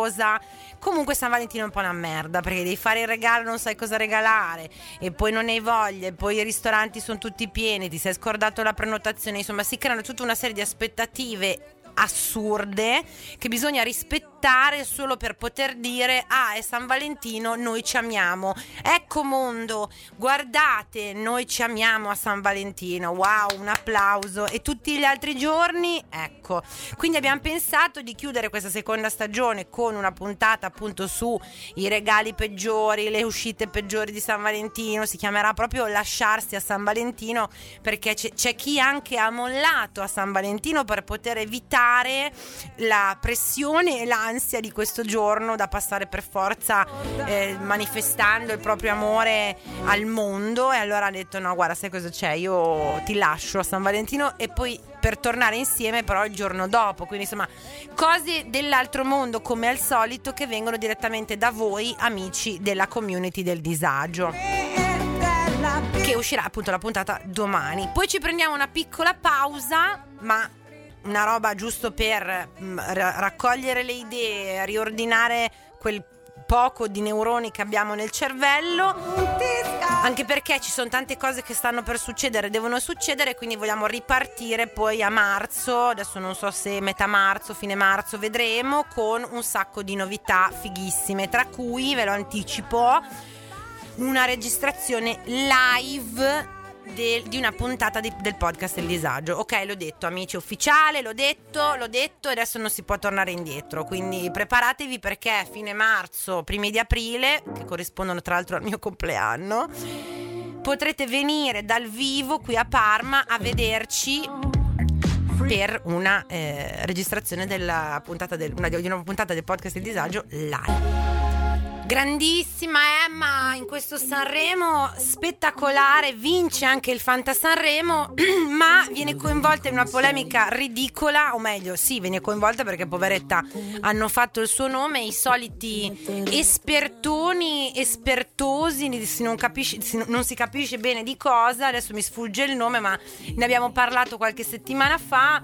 S2: gelosa. Comunque San Valentino è un po' una merda, perché devi fare il regalo, non sai cosa regalare, e poi non hai voglia, e poi i ristoranti sono tutti pieni, ti sei scordato la prenotazione, insomma si creano tutta una serie di aspettative assurde che bisogna rispettare solo per poter dire: ah, è San Valentino, noi ci amiamo. Ecco mondo, guardate, noi ci amiamo a San Valentino, wow, un applauso. E tutti gli altri giorni, ecco, quindi abbiamo pensato di chiudere questa seconda stagione con una puntata appunto su i regali peggiori, le uscite peggiori di San Valentino. Si chiamerà proprio Lasciarsi a San Valentino, perché c'è, c'è chi anche ha mollato a San Valentino per poter evitare la pressione e l'ansia di questo giorno da passare per forza, eh, manifestando il proprio amore al mondo, e allora ha detto: no, guarda, sai cosa c'è, io ti lascio a San Valentino, e poi per tornare insieme però il giorno dopo. Quindi insomma cose dell'altro mondo, come al solito, che vengono direttamente da voi, amici della community del disagio, che uscirà appunto la puntata domani. Poi ci prendiamo una piccola pausa, ma una roba giusto per mh, raccogliere le idee, riordinare quel poco di neuroni che abbiamo nel cervello, anche perché ci sono tante cose che stanno per succedere, devono succedere, quindi vogliamo ripartire poi a marzo, adesso non so se metà marzo, fine marzo, vedremo, con un sacco di novità fighissime, tra cui, ve lo anticipo, una registrazione live De, di una puntata di, del podcast Il Disagio. Ok, l'ho detto, amici, ufficiale, l'ho detto, l'ho detto e adesso non si può tornare indietro, quindi preparatevi, perché fine marzo, primi di aprile, che corrispondono tra l'altro al mio compleanno, potrete venire dal vivo qui a Parma a vederci per una eh, registrazione della puntata del, una, di una puntata del podcast Il Disagio live. Grandissima Emma in questo Sanremo, spettacolare, vince anche il Fanta Sanremo, ma viene coinvolta in una polemica ridicola, o meglio, sì, viene coinvolta perché poveretta hanno fatto il suo nome i soliti espertoni, espertosi, non, capisce, non si capisce bene di cosa, adesso mi sfugge il nome, ma ne abbiamo parlato qualche settimana fa,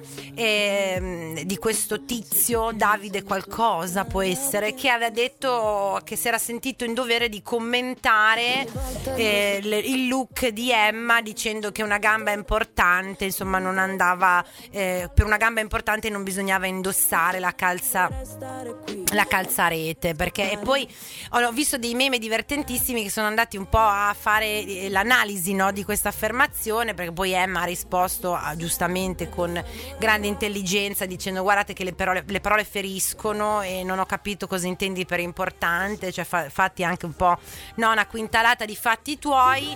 S2: eh, di questo tizio, Davide qualcosa può essere, che aveva detto che si era sentito in dovere di commentare eh, il look di Emma, dicendo che una gamba importante, insomma, non andava, eh, per una gamba importante non bisognava indossare la calza la calzarete, perché, e poi ho visto dei meme divertentissimi che sono andati un po' a fare l'analisi, no, di questa affermazione, perché poi Emma ha risposto a, giustamente con grande intelligenza, dicendo: guardate che le parole, le parole feriscono e non ho capito cosa intendi per importante, cioè fa, fatti anche un po', no, una quintalata di fatti tuoi,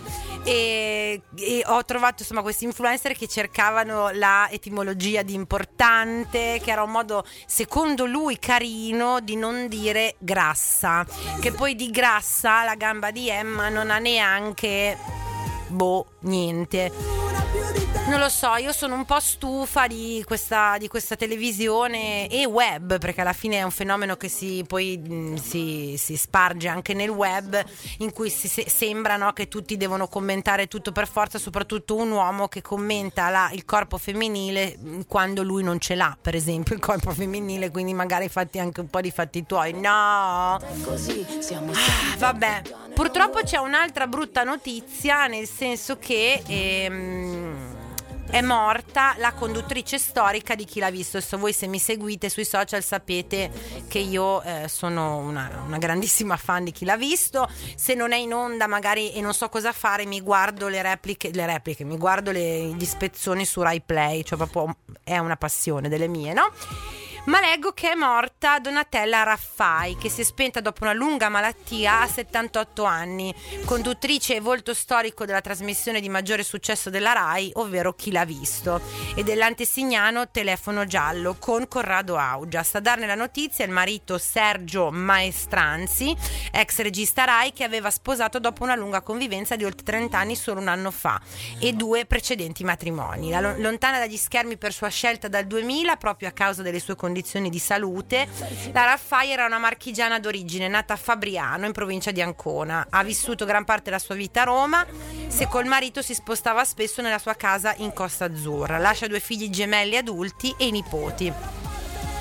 S2: e, e ho trovato insomma questi influencer che cercavano la etimologia di importante, che era un modo secondo lui carino di non dire grassa, che poi di grassa la gamba di Emma non ha neanche, boh, niente. Non lo so, io sono un po' stufa di questa, di questa televisione e web, perché alla fine è un fenomeno che si poi mh, si, si sparge anche nel web, in cui si se, sembra, no, che tutti devono commentare tutto per forza, soprattutto un uomo che commenta la, il corpo femminile quando lui non ce l'ha, per esempio il corpo femminile, quindi magari fatti anche un po' di fatti tuoi. No,
S5: Così siamo
S2: ah, vabbè, purtroppo c'è un'altra brutta notizia, nel senso che ehm, è morta la conduttrice storica di Chi l'ha visto. Adesso voi, se mi seguite sui social, sapete che io eh, sono una, una grandissima fan di Chi l'ha visto. Se non è in onda magari e non so cosa fare, mi guardo le repliche, le repliche mi guardo le, gli spezzoni su Rai Play, cioè proprio è una passione delle mie, no? Ma leggo che è morta Donatella Raffai, che si è spenta dopo una lunga malattia a settantotto anni, conduttrice e volto storico della trasmissione di maggiore successo della Rai, ovvero Chi l'ha visto, e dell'antesignano Telefono Giallo con Corrado Augias. A darne la notizia il marito Sergio Maestranzi, ex regista Rai, che aveva sposato dopo una lunga convivenza di oltre trenta anni solo un anno fa e due precedenti matrimoni. La lontana dagli schermi per sua scelta dal duemila, proprio a causa delle sue condizioni di salute, la Raffai era una marchigiana d'origine, nata a Fabriano in provincia di Ancona. Ha vissuto gran parte della sua vita a Roma, se col marito si spostava spesso nella sua casa in Costa Azzurra. Lascia due figli gemelli adulti e i nipoti.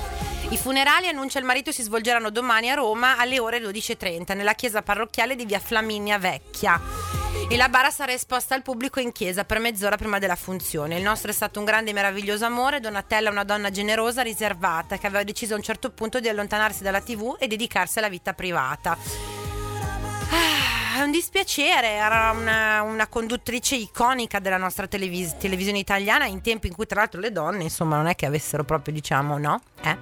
S2: I funerali, annuncia il marito, si svolgeranno domani a Roma alle ore dodici e trenta nella chiesa parrocchiale di via Flaminia Vecchia. E la bara sarà esposta al pubblico in chiesa per mezz'ora prima della funzione. Il nostro è stato un grande e meraviglioso amore. Donatella è una donna generosa, riservata, che aveva deciso a un certo punto di allontanarsi dalla tivù e dedicarsi alla vita privata. Ah, è un dispiacere, era una, una conduttrice iconica della nostra televis- televisione italiana, in tempi in cui tra l'altro le donne, insomma, non è che avessero proprio, diciamo, no? Eh?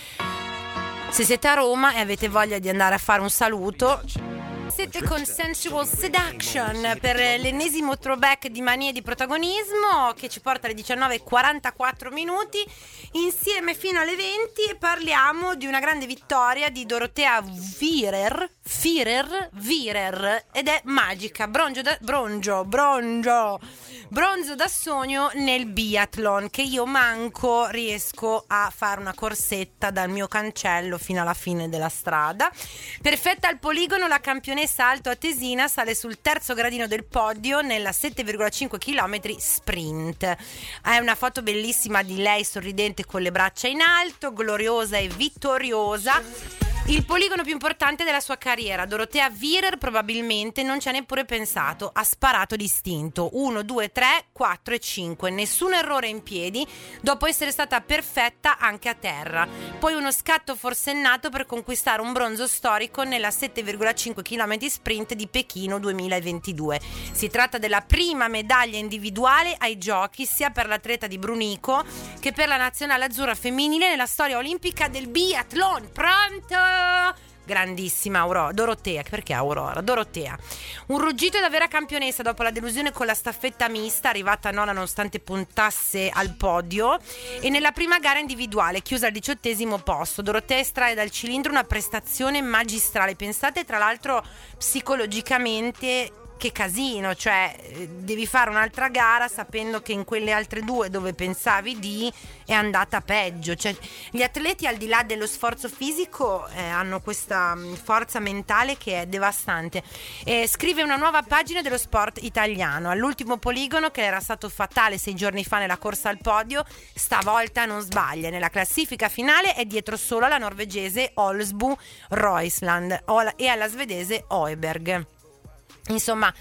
S2: Se siete a Roma e avete voglia di andare a fare un saluto, siete con Sensual Seduction per l'ennesimo throwback di Manie di Protagonismo, che ci porta alle diciannove e quarantaquattro minuti, insieme fino alle venti, e parliamo di una grande vittoria di Dorotea Virer, Virer, Virer, ed è magica, bronzo da, bronzo, bronzo, bronzo da sogno nel biathlon, che io manco riesco a fare una corsetta dal mio cancello fino alla fine della strada. Perfetta al poligono, la campionessa alto atesina sale sul terzo gradino del podio nella sette virgola cinque chilometri sprint. È una foto bellissima di lei sorridente con le braccia in alto, gloriosa e vittoriosa. Il poligono più importante della sua carriera. Dorotea Virer probabilmente non ci ha neppure pensato, ha sparato d'istinto. uno, due, tre, quattro e cinque. Nessun errore in piedi, dopo essere stata perfetta anche a terra. Poi uno scatto forsennato per conquistare un bronzo storico nella sette virgola cinque chilometri sprint di Pechino duemilaventidue. Si tratta della prima medaglia individuale ai giochi sia per l'atleta di Brunico che per la nazionale azzurra femminile nella storia olimpica del biathlon. Pronto? Grandissima Aurora, Dorotea, perché Aurora? Dorotea. Un ruggito da vera campionessa dopo la delusione con la staffetta mista, arrivata nona nonostante puntasse al podio, e nella prima gara individuale, chiusa al diciottesimo posto. Dorotea estrae dal cilindro una prestazione magistrale. Pensate tra l'altro psicologicamente che casino, cioè devi fare un'altra gara sapendo che in quelle altre due dove pensavi di è andata peggio. Cioè, gli atleti, al di là dello sforzo fisico, eh, hanno questa forza mentale che è devastante. Eh, scrive una nuova pagina dello sport italiano. All'ultimo poligono, che era stato fatale sei giorni fa nella corsa al podio, stavolta non sbaglia. Nella classifica finale è dietro solo alla norvegese Olsbu Roisland e alla svedese Oeberg. Insomma,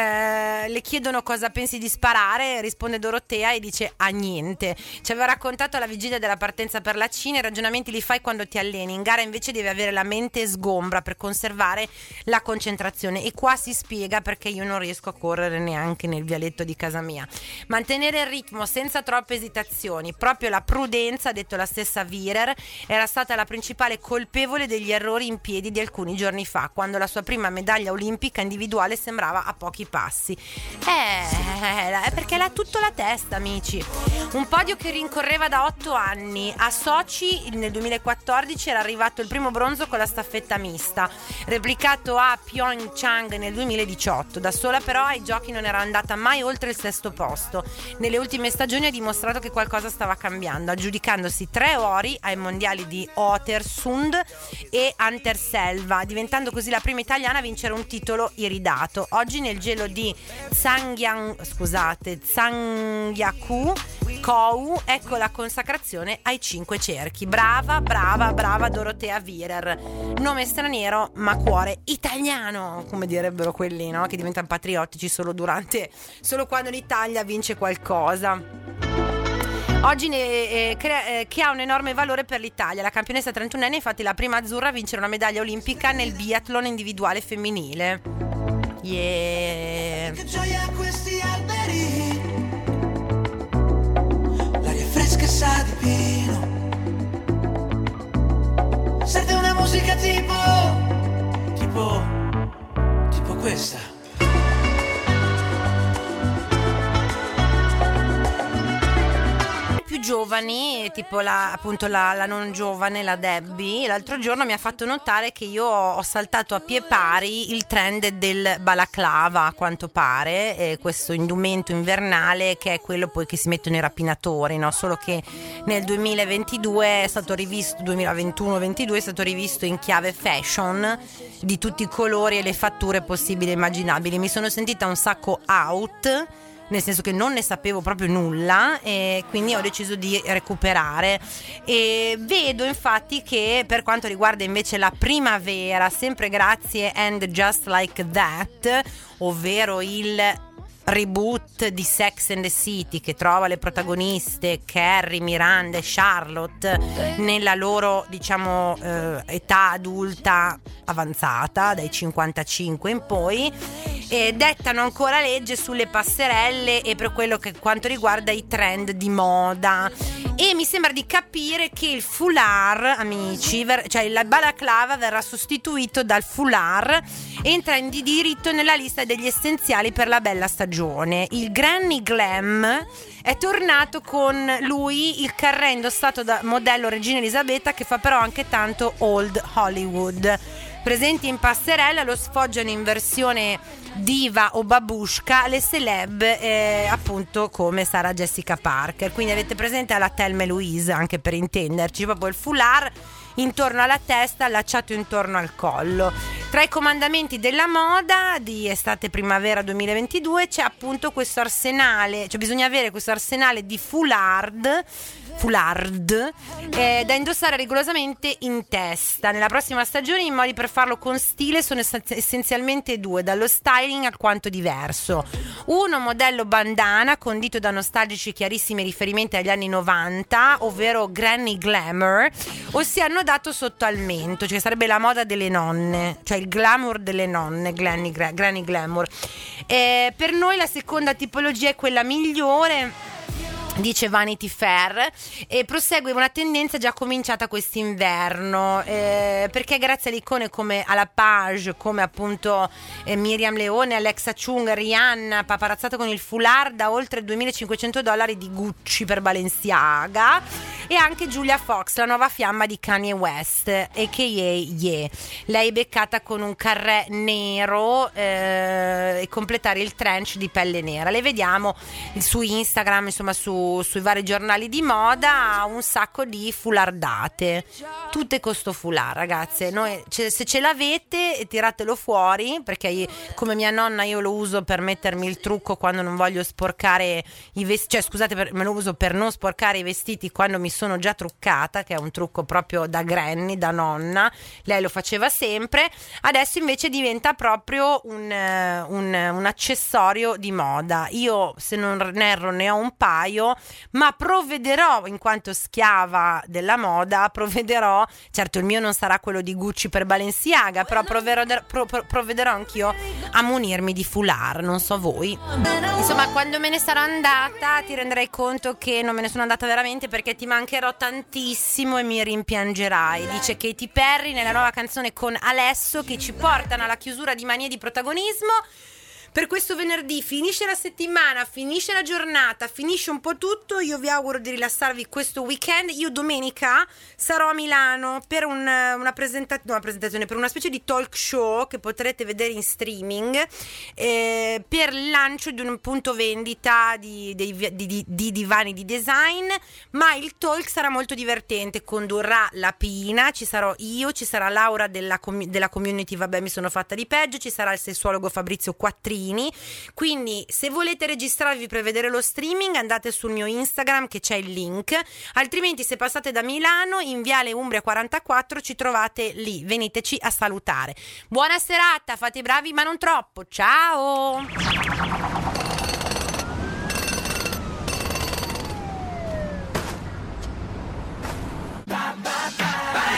S2: eh, le chiedono cosa pensi di sparare, risponde Dorotea e dice a niente. Ci aveva raccontato alla vigilia della partenza per la Cina, i ragionamenti li fai quando ti alleni, in gara invece devi avere la mente sgombra per conservare la concentrazione, e qua si spiega perché io non riesco a correre neanche nel vialetto di casa mia. Mantenere il ritmo senza troppe esitazioni, proprio la prudenza, ha detto la stessa Virer, era stata la principale colpevole degli errori in piedi di alcuni giorni fa, quando la sua prima medaglia olimpica individuale sembrava a pochi passi. Eh, perché l'ha tutto la testa, amici. Un podio che rincorreva da otto anni. A Sochi nel duemilaquattordici era arrivato il primo bronzo con la staffetta mista, replicato a Pyeongchang nel duemiladiciotto. Da sola però ai giochi non era andata mai oltre il sesto posto. Nelle ultime stagioni ha dimostrato che qualcosa stava cambiando, aggiudicandosi tre ori ai mondiali di Östersund e Anterselva, diventando così la prima italiana a vincere un titolo iridato. Oggi nel gelo di Zhangjiang, scusate, Zhangjiakou Kou, ecco la consacrazione ai cinque cerchi. Brava, brava, brava Dorotea Virer. Nome straniero ma cuore italiano, come direbbero quelli, no? Che diventano patriottici solo durante, solo quando l'Italia vince qualcosa. Oggi ne, eh, crea, eh, che ha un enorme valore per l'Italia. La campionessa trentunenne è infatti la prima azzurra a vincere una medaglia olimpica nel biathlon individuale femminile. Yeah.
S5: Che gioia questi alberi, l'aria fresca e sa di pino. Serve una musica tipo, tipo, tipo questa.
S2: Più giovani, tipo la, appunto la, la non giovane, la Debbie, l'altro giorno mi ha fatto notare che io ho saltato a pie pari il trend del balaclava, a quanto pare, eh, questo indumento invernale che è quello poi che si mettono i rapinatori, no? Solo che nel duemilaventidue è stato rivisto, duemilaventuno ventidue è stato rivisto in chiave fashion, di tutti i colori e le fatture possibili e immaginabili. Mi sono sentita un sacco out nel senso che non ne sapevo proprio nulla, e quindi ho deciso di recuperare. E vedo infatti che per quanto riguarda invece la primavera, sempre grazie And Just Like That, ovvero il reboot di Sex and the City, che trova le protagoniste Carrie, Miranda e Charlotte nella loro, diciamo, eh, età adulta avanzata, dai cinquantacinque in poi, e dettano ancora legge sulle passerelle e per quello che quanto riguarda i trend di moda. E mi sembra di capire che il foulard, amici, ver- cioè la balaclava verrà sostituito dal foulard, entra in di diritto nella lista degli essenziali per la bella stagione. Il Granny Glam è tornato con lui il carré indossato da modello Regina Elisabetta, che fa però anche tanto Old Hollywood. Presenti in passerella lo sfoggiano in versione diva o babushka le celeb, eh, appunto come Sarah Jessica Parker. Quindi avete presente la Thelma e Louise, anche per intenderci, proprio il foulard intorno alla testa, allacciato intorno al collo. Tra i comandamenti della moda di estate-primavera duemilaventidue c'è appunto questo arsenale, cioè bisogna avere questo arsenale di foulard foulard eh, da indossare rigorosamente in testa. Nella prossima stagione i modi per farlo con stile sono essenzialmente due, dallo styling alquanto diverso. Uno, modello bandana condito da nostalgici chiarissimi riferimenti agli anni novanta, ovvero Granny Glamour, ossia annodato sotto al mento, cioè sarebbe la moda delle nonne, cioè il glamour delle nonne, Granny, Granny Glamour. Eh, per noi la seconda tipologia è quella migliore, dice Vanity Fair, e prosegue una tendenza già cominciata quest'inverno, eh, perché grazie alle icone come alla Page, come appunto eh, Miriam Leone, Alexa Chung, Rihanna, paparazzata con il foulard da oltre duemilacinquecento dollari di Gucci per Balenciaga, e anche Julia Fox, la nuova fiamma di Kanye West, a k a. Ye. Lei beccata con un carré nero eh, e completare il trench di pelle nera. Le vediamo su Instagram, insomma su sui vari giornali di moda, un sacco di foulardate, tutte con sto foulard, ragazze. Noi, cioè, se ce l'avete tiratelo fuori, perché io, come mia nonna, io lo uso per mettermi il trucco quando non voglio sporcare i vestiti, cioè scusate, per, me lo uso per non sporcare i vestiti quando mi sono già truccata, che è un trucco proprio da granny, da nonna. Lei lo faceva sempre, adesso invece diventa proprio un, un, un accessorio di moda. Io, se non erro, ne ho un paio, ma provvederò, in quanto schiava della moda, provvederò, certo il mio non sarà quello di Gucci per Balenciaga, però provvederò, prov- provvederò anch'io a munirmi di foulard, non so voi. Insomma, quando me ne sarò andata ti renderai conto che non me ne sono andata veramente, perché ti mancherò tantissimo e mi rimpiangerai, dice Katy Perry nella nuova canzone con Alesso, che ci portano alla chiusura di Manie di Protagonismo. Per questo venerdì finisce la settimana, finisce la giornata, finisce un po' tutto. Io vi auguro di rilassarvi questo weekend. Io domenica sarò a Milano per un, una, presenta- no, una presentazione, per una specie di talk show che potrete vedere in streaming, eh, per il lancio di un punto vendita di, di, di, di, di divani di design. Ma il talk sarà molto divertente, condurrà la Pina, ci sarò io, ci sarà Laura della, com- della community, vabbè mi sono fatta di peggio, ci sarà il sessuologo Fabrizio Quattrini. Quindi se volete registrarvi per vedere lo streaming, andate sul mio Instagram che c'è il link, altrimenti se passate da Milano in Viale Umbria quarantaquattro ci trovate lì, veniteci a salutare. Buona serata, fate i bravi ma non troppo, ciao!